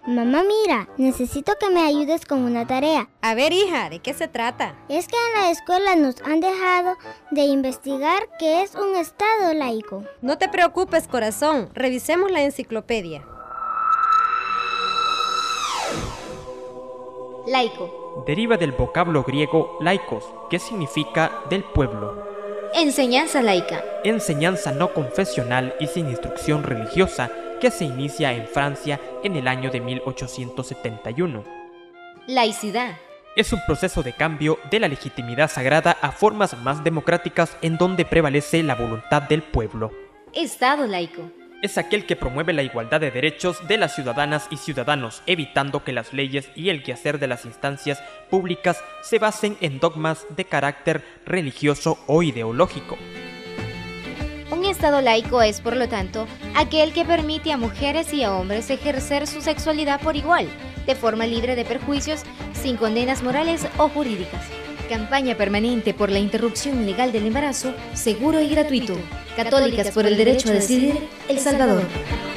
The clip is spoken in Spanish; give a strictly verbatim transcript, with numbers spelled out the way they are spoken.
Mamá, mira, necesito que me ayudes con una tarea. A ver, hija, ¿de qué se trata? Es que en la escuela nos han dejado de investigar qué es un Estado laico. No te preocupes, corazón, revisemos la enciclopedia. Laico. Deriva del vocablo griego laikos, que significa del pueblo. Enseñanza laica. Enseñanza no confesional y sin instrucción religiosa que se inicia en Francia en el año de mil ochocientos setenta y uno. Laicidad. Es un proceso de cambio de la legitimidad sagrada a formas más democráticas en donde prevalece la voluntad del pueblo. Estado laico. Es aquel que promueve la igualdad de derechos de las ciudadanas y ciudadanos, evitando que las leyes y el quehacer de las instancias públicas se basen en dogmas de carácter religioso o ideológico. Un Estado laico es, por lo tanto, aquel que permite a mujeres y a hombres ejercer su sexualidad por igual, de forma libre de perjuicios, sin condenas morales o jurídicas. Campaña permanente por la interrupción legal del embarazo, seguro y gratuito. Católicas por el derecho a decidir, El Salvador.